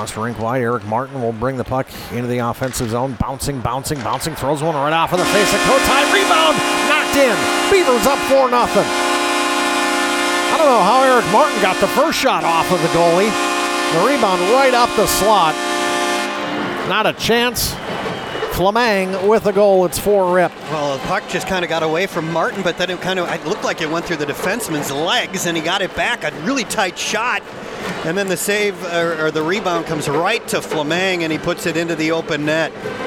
Across rink wide, Eric Martin will bring the puck into the offensive zone. Bouncing, throws one right off of the face of Kotai. Rebound, knocked in. Beavers up 4-0. I don't know how Eric Martin got the first shot off of the goalie. The rebound right up the slot. Not a chance. Flameng with the goal. It's 4-rip. Well, the puck just kind of got away from Martin, but then it looked like it went through the defenseman's legs, and he got it back. A really tight shot. And then the save or the rebound comes right to Flameng, and he puts it into the open net.